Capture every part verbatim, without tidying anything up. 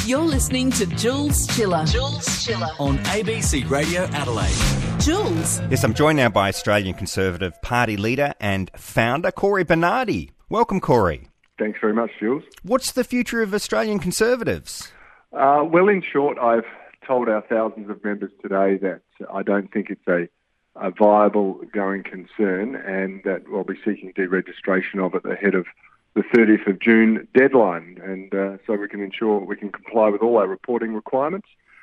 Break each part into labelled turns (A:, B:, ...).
A: You're listening to Jules Chiller.
B: Jules Chiller. On A B C Radio Adelaide.
A: Jules.
C: Yes, I'm joined now by Australian Conservative Party leader and founder, Cory Bernardi. Welcome, Cory.
D: Thanks very much, Jules.
C: What's the future of Australian Conservatives?
D: Uh, well, in short, I've told our thousands of members today that I don't think it's a, a viable going concern and that we'll be seeking deregistration of it ahead of the thirtieth of June deadline, and uh, so we can ensure we can comply with all our reporting requirements.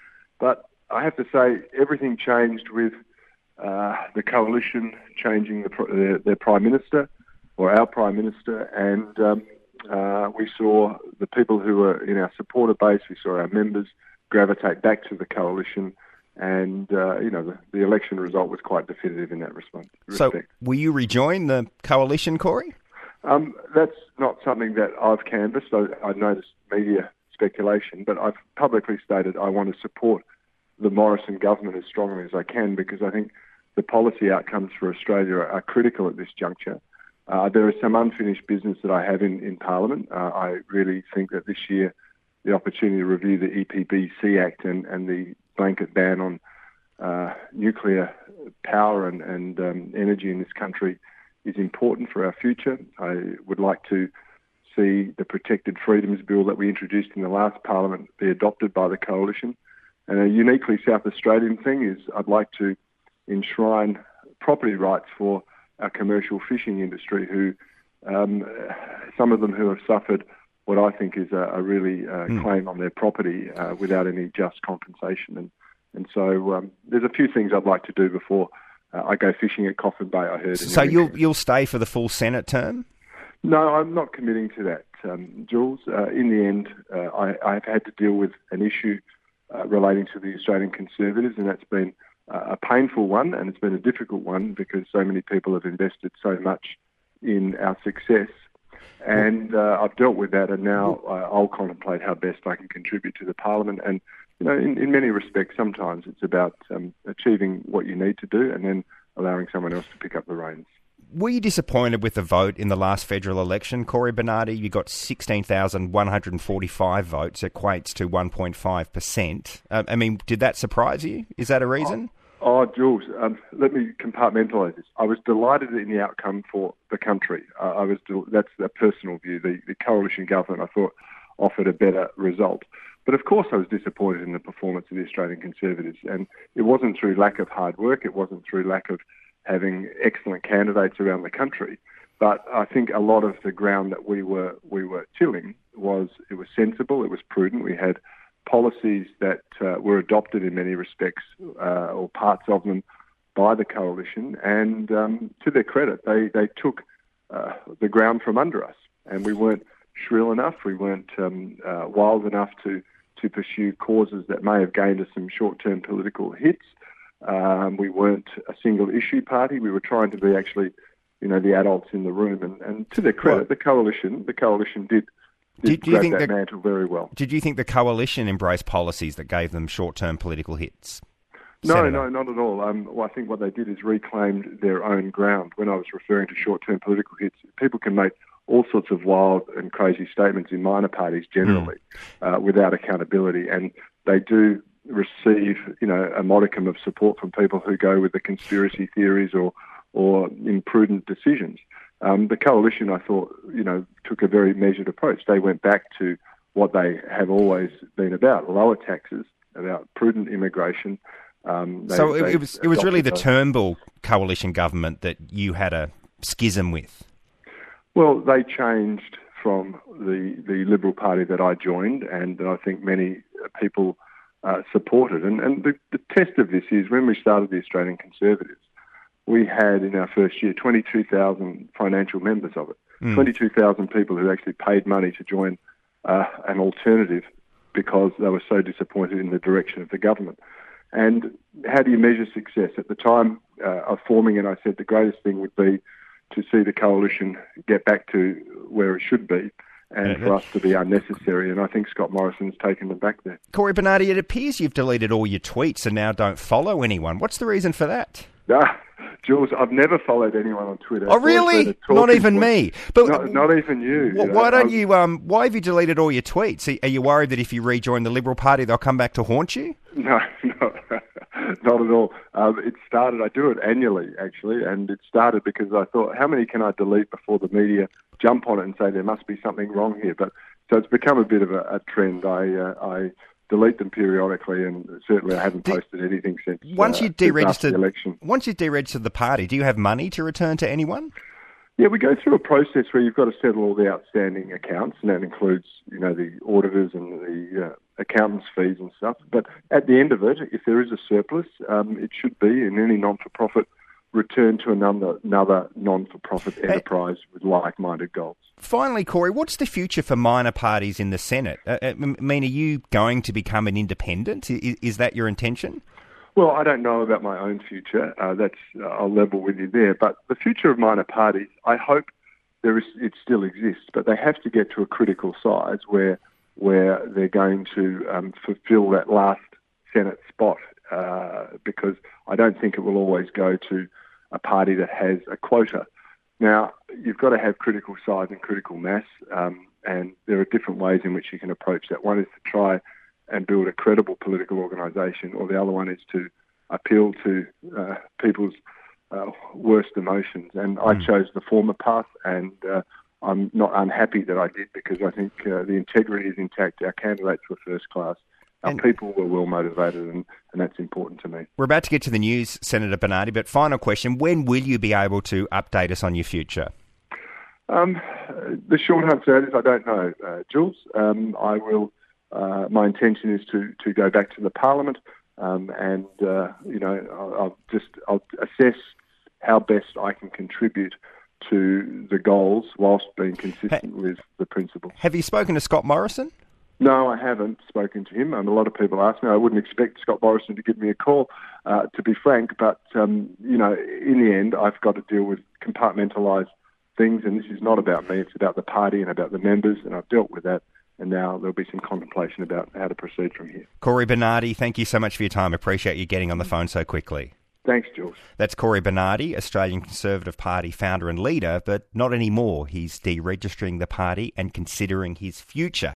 D: But I have to say, everything changed with uh, the coalition changing the, their, their Prime Minister, or our Prime Minister, and um, uh, we saw the people who were in our supporter base, we saw our members gravitate back to the coalition, and uh, you know the, the election result was quite definitive in that response.
C: So, will you rejoin the coalition, Cory?
D: Um, that's not something that I've canvassed. I, I noticed media speculation, but I've publicly stated I want to support the Morrison government as strongly as I can because I think the policy outcomes for Australia are, are critical at this juncture. Uh, there is some unfinished business that I have in, in Parliament. Uh, I really think that this year the opportunity to review the E P B C Act and, and the blanket ban on uh, nuclear power and, and um, energy in this country is important for our future. I would like to see the Protected Freedoms Bill that we introduced in the last Parliament be adopted by the Coalition. And a uniquely South Australian thing is I'd like to enshrine property rights for our commercial fishing industry, who um, some of them who have suffered what I think is a, a really uh, mm. claim on their property uh, without any just compensation. And, and so um, there's a few things I'd like to do before Uh, I go fishing at Coffin Bay, I heard.
C: So you'll you'll stay for the full Senate term?
D: No, I'm not committing to that, um, Jules. Uh, in the end, uh, I, I've had to deal with an issue uh, relating to the Australian Conservatives, and that's been uh, a painful one, and it's been a difficult one because so many people have invested so much in our success. And uh, I've dealt with that, and now uh, I'll contemplate how best I can contribute to the Parliament. And you know, in, in many respects, sometimes it's about um, achieving what you need to do and then allowing someone else to pick up the reins.
C: Were you disappointed with the vote in the last federal election, Cory Bernardi? You got sixteen thousand one hundred forty-five votes, equates to one point five percent. Uh, I mean, did that surprise you? Is that a reason?
D: Oh, oh Jules, um, let me compartmentalise this. I was delighted in the outcome for the country. Uh, I was del- That's a personal view. The, the coalition government, I thought, offered a better result. But of course I was disappointed in the performance of the Australian Conservatives, and it wasn't through lack of hard work, it wasn't through lack of having excellent candidates around the country, but I think a lot of the ground that we were we were tilling was, it was sensible, it was prudent. We had policies that uh, were adopted in many respects, uh, or parts of them, by the coalition, and um, to their credit, they, they took uh, the ground from under us, and we weren't shrill enough, we weren't um, uh, wild enough to to pursue causes that may have gained us some short-term political hits. Um, we weren't a single-issue party. We were trying to be actually, you know, the adults in the room. And, and to their credit, well, the coalition, the coalition did, did
C: do you
D: grab
C: think
D: that
C: the,
D: mantle very well.
C: Did you think the coalition embraced policies that gave them short-term political hits?
D: No,
C: Senator?
D: no, not at all. Um, well, I think what they did is reclaimed their own ground. When I was referring to short-term political hits, people can make all sorts of wild and crazy statements in minor parties generally, mm. uh, without accountability, and they do receive, you know, a modicum of support from people who go with the conspiracy theories or or imprudent decisions. Um, the coalition, I thought, you know, took a very measured approach. They went back to what they have always been about: lower taxes, about prudent immigration. Um, they,
C: so it,
D: they
C: it was it was really the
D: those.
C: Turnbull coalition government that you had a schism with.
D: Well, they changed from the, the Liberal Party that I joined, and I think many people uh, supported. And, and the, the test of this is when we started the Australian Conservatives, we had in our first year twenty-two thousand financial members of it, mm. twenty-two thousand people who actually paid money to join uh, an alternative because they were so disappointed in the direction of the government. And how do you measure success? At the time uh, of forming it, I said the greatest thing would be to see the coalition get back to where it should be and yeah, for us to be unnecessary. And I think Scott Morrison's taken them back there.
C: Cory Bernardi, it appears you've deleted all your tweets and now don't follow anyone. What's the reason for that?
D: No, Jules, I've never followed anyone on Twitter.
C: Oh, really? Not even me. But
D: not, not even you.
C: Wh-
D: you know?
C: Why don't
D: I'm,
C: you? Um, why have you deleted all your tweets? Are you worried that if you rejoin the Liberal Party, they'll come back to haunt you?
D: No, no, not at all. Um, it started. I do it annually, actually, and it started because I thought, how many can I delete before the media jump on it and say there must be something wrong here? But so it's become a bit of a, a trend. I uh, I. delete them periodically, and certainly I haven't posted anything since.
C: Once
D: uh,
C: you deregistered,
D: the election.
C: Once you deregistered the party, do you have money to return to anyone?
D: Yeah, we go through a process where you've got to settle all the outstanding accounts, and that includes, you know, the auditors and the uh, accountants' fees and stuff. But at the end of it, if there is a surplus, um, it should be in any non-for-profit return to another another non-for-profit enterprise with like-minded goals.
C: Finally, Corey, what's the future for minor parties in the Senate? Uh, I mean, are you going to become an independent? Is, is that your intention?
D: Well, I don't know about my own future. Uh, that's uh, I'll level with you there. But the future of minor parties, I hope there is it still exists, but they have to get to a critical size where where they're going to um, fulfil that last Senate spot. Uh, because I don't think it will always go to a party that has a quota. Now, you've got to have critical size and critical mass, um, and there are different ways in which you can approach that. One is to try and build a credible political organisation, or the other one is to appeal to uh, people's uh, worst emotions. And I
C: Mm.
D: chose the former path, and uh, I'm not unhappy that I did, because I think uh, the integrity is intact. Our candidates were first class. Our
C: And-
D: people were well motivated, and, and that's important to me.
C: We're about to get to the news, Senator Bernardi, but final question, when will you be able to update us on your future?
D: Um, the short answer is I don't know, uh, Jules. Um, I will. Uh, my intention is to, to go back to the Parliament, um, and uh, you know I'll, I'll just I'll assess how best I can contribute to the goals whilst being consistent
C: Hey.
D: with the principle.
C: Have you spoken to Scott Morrison?
D: No, I haven't spoken to him. Um, a lot of people ask me. I wouldn't expect Scott Morrison to give me a call, uh, to be frank. But, um, you know, in the end, I've got to deal with compartmentalised things, and this is not about me. It's about the party and about the members, and I've dealt with that. And now there'll be some contemplation about how to proceed from here.
C: Corey Bernardi, thank you so much for your time. Appreciate you getting on the phone so quickly.
D: Thanks, Jules.
C: That's Corey Bernardi, Australian Conservative Party founder and leader, but not anymore. He's deregistering the party and considering his future.